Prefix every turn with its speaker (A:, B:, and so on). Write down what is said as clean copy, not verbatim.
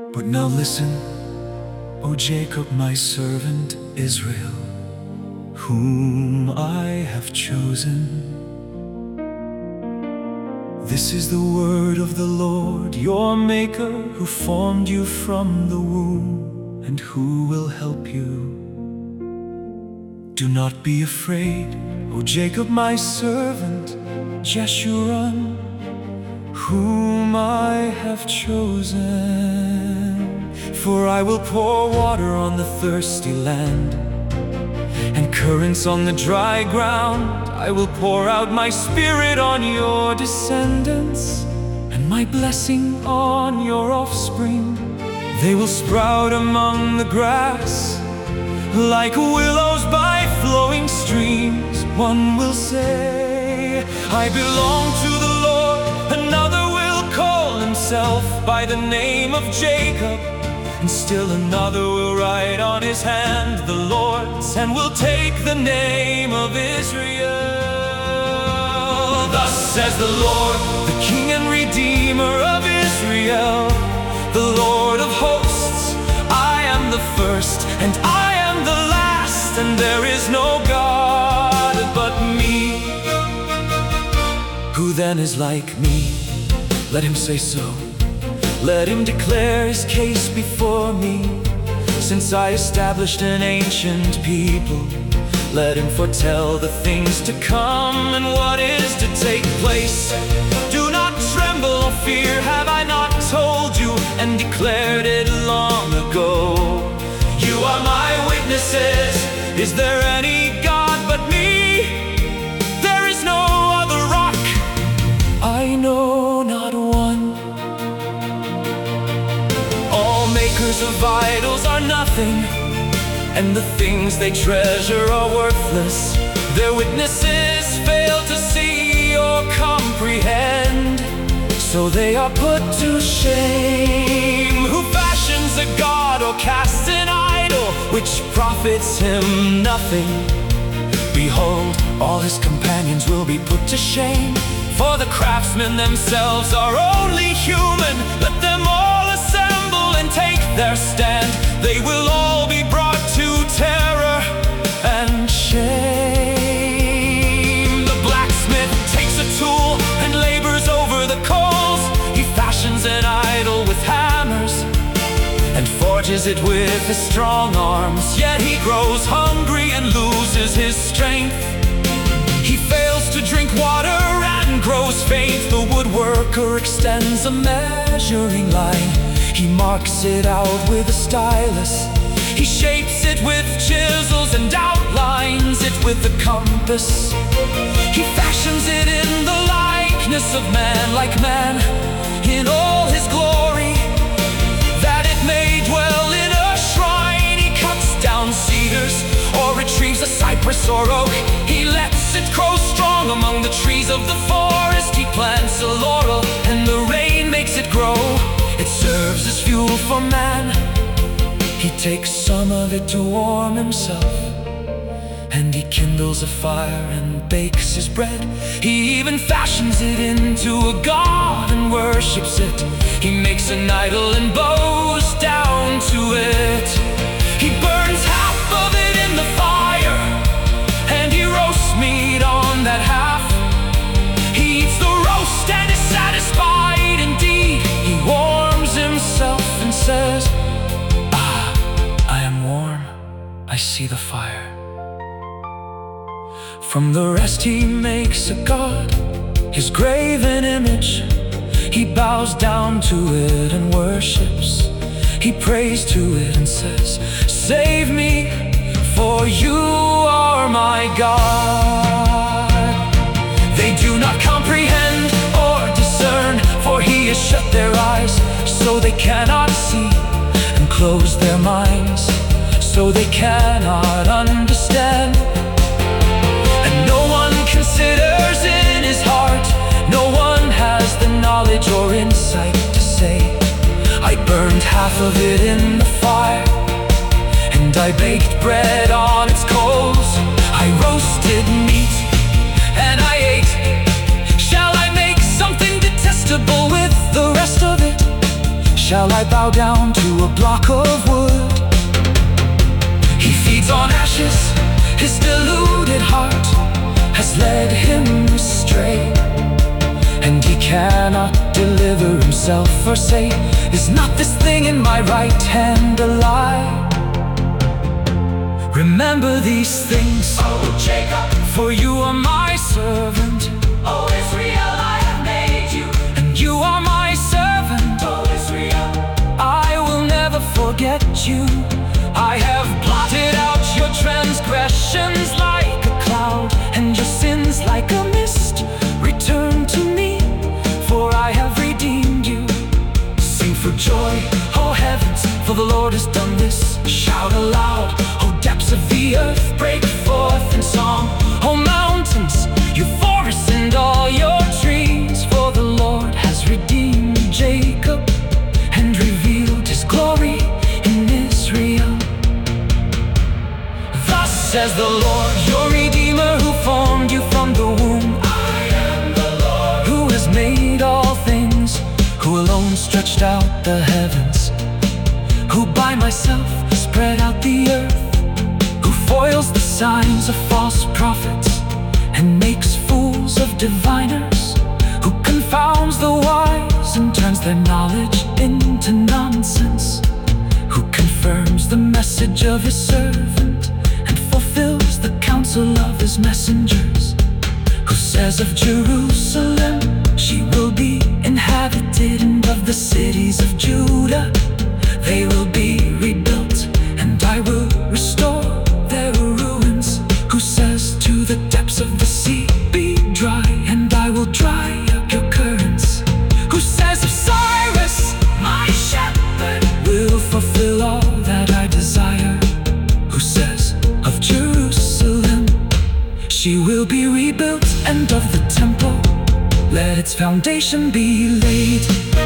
A: But now listen, O Jacob, my servant Israel, whom I have chosen. This is the word of the Lord, your Maker, who formed you from the womb, and who will help you. Do not be afraid, O Jacob, my servant, Jeshurun, whom I have chosen. For I will pour water on the thirsty land, and currents on the dry ground. I will pour out my spirit on your descendants, and my blessing on your offspring. They will sprout among the grass, like willows by flowing streams. One will say, I belong to the Lord. Another will call himself by the name of Jacob, and still another will write on his hand the Lord's, and will take the name of Israel. Thus says the Lord, the King and Redeemer of Israel, the Lord of hosts, I am the first and I am the last, and there is no God but me. Who then is like me? Let him say so. Let him declare his case before me. Since I established an ancient people, let him foretell the things to come and what is to take place. Do not tremble or fear, have I not told you and declared it long ago? You are my witnesses. Is there any God but me? There is no other rock, I know not one. All makers of idols are nothing, and the things they treasure are worthless. Their witnesses fail to see or comprehend, so they are put to shame. Who fashions a god or casts an idol which profits him nothing? Behold, all his companions will be put to shame, for the craftsmen themselves are only human. Let them all assemble and take their stand. They will all be brought to terror and shame. The blacksmith takes a tool and labors over the coals. He fashions an idol with hammers and forges it with his strong arms. Yet he grows hungry and loses his strength. He fails to drink water and grows faint. The woodworker extends a measuring line. He marks it out with a stylus. He shapes it with chisels and outlines it with a compass. He fashions it in the likeness of man, like man in all his glory, that it may dwell in a shrine. He cuts down cedars or retrieves a cypress or oak. He lets it grow strong among the trees of the forest. He plants a laurel and the rain makes it grow. It serves as fuel for man. He takes some of it to warm himself, and he kindles a fire and bakes his bread. He even fashions it into a god and worships it. He makes an idol and bows down to it. He burns half of it in the fire, and he roasts meat on that half. He eats the roast and is satisfied indeed. He warms himself and says, I am warm, I see the fire. From the rest he makes a god, his graven image. He bows down to it and worships. He prays to it and says, save me, for you are my God. They do not comprehend or discern, for he has shut their eyes so they cannot see, and closed their minds so they cannot understand. And no one considers in his heart, no one has the knowledge or insight to say, I burned half of it in the fire, and I baked bread on its coals. I roasted meat and I ate. Shall I make something detestable with the rest of it? shall I bow down to a block of wood? He feeds on ashes, his deluded heart has led him astray, and he cannot deliver himself or say, is not this thing in my right hand a lie? Remember these things,
B: O Jacob,
A: for you are my servant.
B: O Israel, I have made you,
A: And you are my servant.
B: O Israel.
A: I will never forget you. I have blotted out your transgressions like a cloud, and your sins like a mist. Return to me, for I have redeemed you. Sing for joy, O heavens, for the Lord has done this. Shout aloud, O depths of the earth, break forth in song. O mountains, you forests and all your trees, for the Lord has redeemed Jacob and revealed his glory in Israel. Thus says the Lord, your Redeemer, who formed you from the womb.
B: I am the Lord,
A: Who has made all things, who alone stretched out the heavens, who by myself spread out the earth, who foils the signs of false prophets and makes fools of diviners, who confounds the wise and turns their knowledge into nonsense, who confirms the message of his servant and fulfills the counsel of his messengers, who says of Jerusalem, she will be inhabited, and of the cities of Judah, they will be rebuilt, and I will restore their ruins, who says to the depths of the sea, be dry, and I will dry up your currents, who says of Cyrus,
B: my shepherd,
A: will fulfill all that I desire, who says of Jerusalem, she will be rebuilt, and of the temple, let its foundation be laid.